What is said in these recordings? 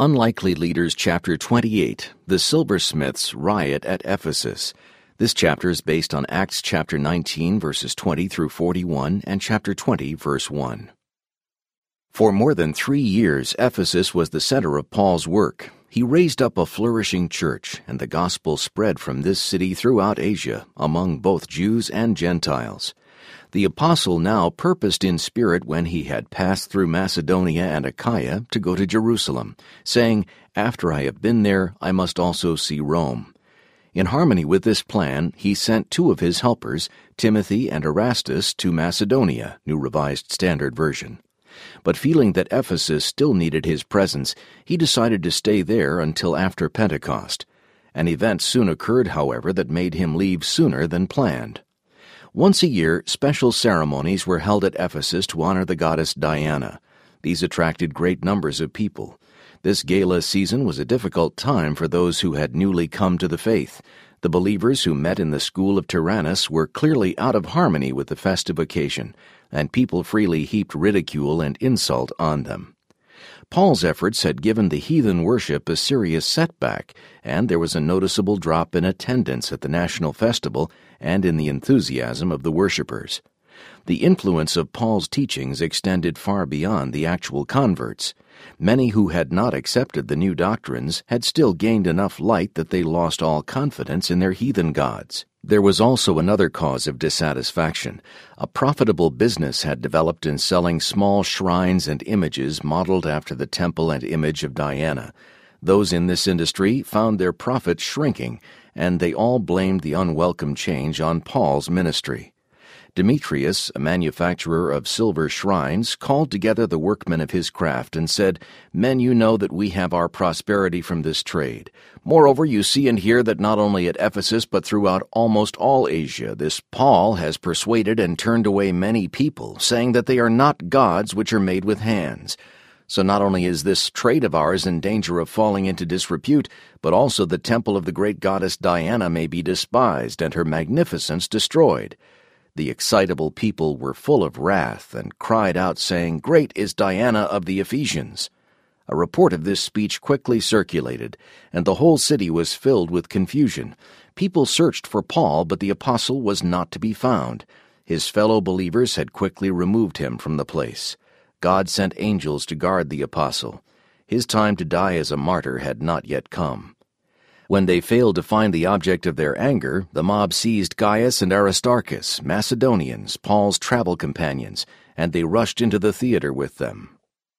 Unlikely Leaders Chapter 28, The Silversmiths Riot at Ephesus. This chapter is based on Acts chapter 19, verses 20 through 41, and chapter 20, verse 1. For more than 3 years, Ephesus was the center of Paul's work. He raised up a flourishing church, and the gospel spread from this city throughout Asia, among both Jews and Gentiles. The apostle now purposed in spirit when he had passed through Macedonia and Achaia to go to Jerusalem, saying, "After I have been there, I must also see Rome." In harmony with this plan, he sent 2 of his helpers, Timothy and Erastus, to Macedonia, New Revised Standard Version. But feeling that Ephesus still needed his presence, he decided to stay there until after Pentecost. An event soon occurred, however, that made him leave sooner than planned. Once a year, special ceremonies were held at Ephesus to honor the goddess Diana. These attracted great numbers of people. This gala season was a difficult time for those who had newly come to the faith. The believers who met in the school of Tyrannus were clearly out of harmony with the festive occasion, and people freely heaped ridicule and insult on them. Paul's efforts had given the heathen worship a serious setback, and there was a noticeable drop in attendance at the national festival and in the enthusiasm of the worshippers. The influence of Paul's teachings extended far beyond the actual converts. Many who had not accepted the new doctrines had still gained enough light that they lost all confidence in their heathen gods. There was also another cause of dissatisfaction. A profitable business had developed in selling small shrines and images modeled after the temple and image of Diana. Those in this industry found their profits shrinking, and they all blamed the unwelcome change on Paul's ministry. Demetrius, a manufacturer of silver shrines, called together the workmen of his craft and said, "Men, you know that we have our prosperity from this trade. Moreover, you see and hear that not only at Ephesus but throughout almost all Asia, this Paul has persuaded and turned away many people, saying that they are not gods which are made with hands. So not only is this trade of ours in danger of falling into disrepute, but also the temple of the great goddess Diana may be despised and her magnificence destroyed." The excitable people were full of wrath and cried out, saying, "Great is Diana of the Ephesians." A report of this speech quickly circulated, and the whole city was filled with confusion. People searched for Paul, but the apostle was not to be found. His fellow believers had quickly removed him from the place. God sent angels to guard the apostle. His time to die as a martyr had not yet come. When they failed to find the object of their anger, the mob seized Gaius and Aristarchus, Macedonians, Paul's travel companions, and they rushed into the theater with them.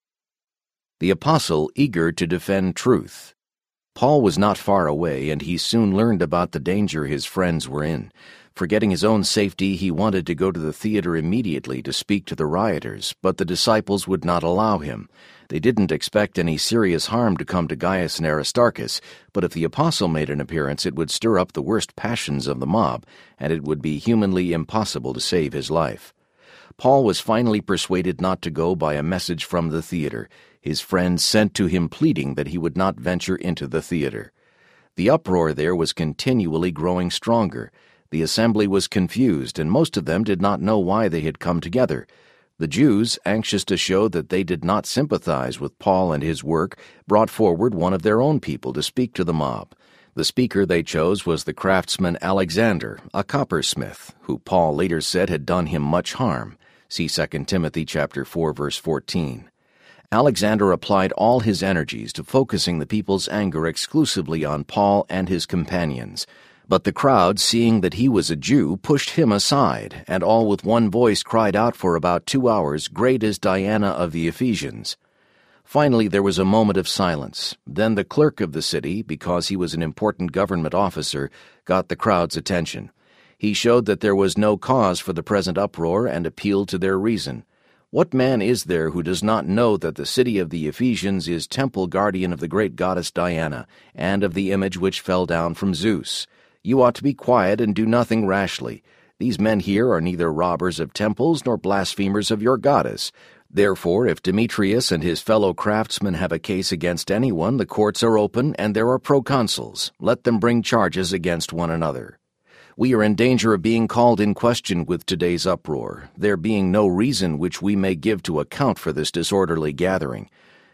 The apostle eager to defend truth. Paul was not far away, and he soon learned about the danger his friends were in. Forgetting his own safety, he wanted to go to the theater immediately to speak to the rioters, but the disciples would not allow him. They didn't expect any serious harm to come to Gaius and Aristarchus, but if the apostle made an appearance, it would stir up the worst passions of the mob, and it would be humanly impossible to save his life. Paul was finally persuaded not to go by a message from the theater. His friends sent to him pleading that he would not venture into the theater. The uproar there was continually growing stronger. The assembly was confused, and most of them did not know why they had come together. The Jews, anxious to show that they did not sympathize with Paul and his work, brought forward one of their own people to speak to the mob. The speaker they chose was the craftsman Alexander, a coppersmith, who Paul later said had done him much harm. See 2 Timothy chapter 4, verse 14. Alexander applied all his energies to focusing the people's anger exclusively on Paul and his companions. But the crowd, seeing that he was a Jew, pushed him aside, and all with one voice cried out for about 2 hours, "Great is Diana of the Ephesians." Finally, there was a moment of silence. Then the clerk of the city, because he was an important government officer, got the crowd's attention. He showed that there was no cause for the present uproar and appealed to their reason. "What man is there who does not know that the city of the Ephesians is temple guardian of the great goddess Diana, and of the image which fell down from Zeus? You ought to be quiet and do nothing rashly. These men here are neither robbers of temples nor blasphemers of your goddess. Therefore, if Demetrius and his fellow craftsmen have a case against anyone, the courts are open, and there are proconsuls. Let them bring charges against one another. We are in danger of being called in question with today's uproar, there being no reason which we may give to account for this disorderly gathering.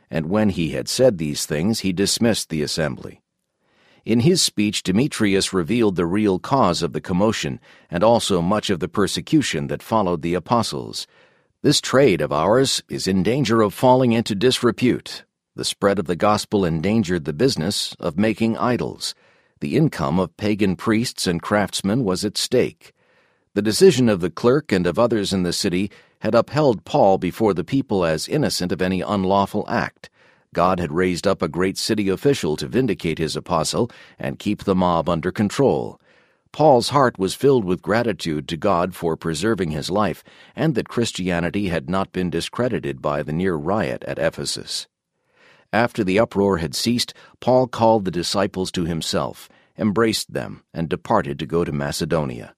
and when he had said these things, he dismissed the assembly. In his speech, Demetrius revealed the real cause of the commotion and also much of the persecution that followed the apostles. This trade of ours is in danger of falling into disrepute. The spread of the gospel endangered the business of making idols. The income of pagan priests and craftsmen was at stake. The decision of the clerk and of others in the city had upheld Paul before the people as innocent of any unlawful act. God had raised up a great city official to vindicate his apostle and keep the mob under control. Paul's heart was filled with gratitude to God for preserving his life and that Christianity had not been discredited by the near riot at Ephesus. After the uproar had ceased, Paul called the disciples to himself, embraced them, and departed to go to Macedonia.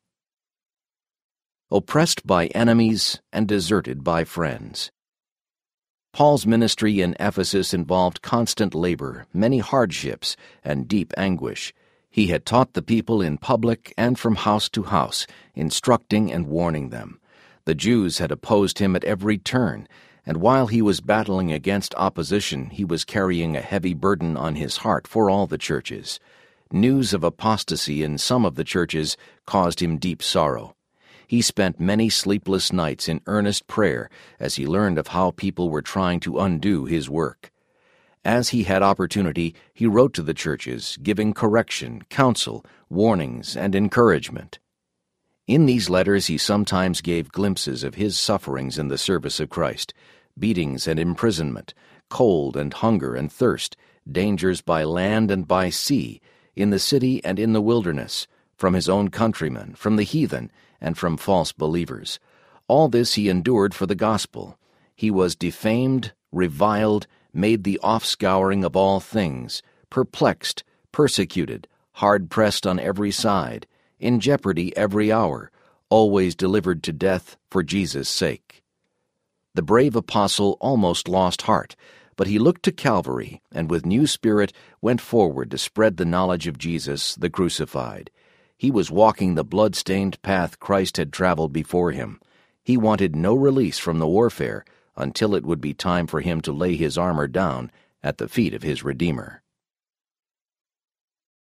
Oppressed by enemies and deserted by friends. Paul's ministry in Ephesus involved constant labor, many hardships, and deep anguish. He had taught the people in public and from house to house, instructing and warning them. The Jews had opposed him at every turn, and while he was battling against opposition, he was carrying a heavy burden on his heart for all the churches. News of apostasy in some of the churches caused him deep sorrow. He spent many sleepless nights in earnest prayer as he learned of how people were trying to undo his work. As he had opportunity, he wrote to the churches, giving correction, counsel, warnings, and encouragement. In these letters he sometimes gave glimpses of his sufferings in the service of Christ, beatings and imprisonment, cold and hunger and thirst, dangers by land and by sea, in the city and in the wilderness, from his own countrymen, from the heathen, and from false believers. All this he endured for the gospel. He was defamed, reviled, made the offscouring of all things, perplexed, persecuted, hard-pressed on every side, in jeopardy every hour, always delivered to death for Jesus' sake. The brave apostle almost lost heart, but he looked to Calvary and with new spirit went forward to spread the knowledge of Jesus, the crucified. He was walking the blood-stained path Christ had traveled before him. He wanted no release from the warfare until it would be time for him to lay his armor down at the feet of his Redeemer.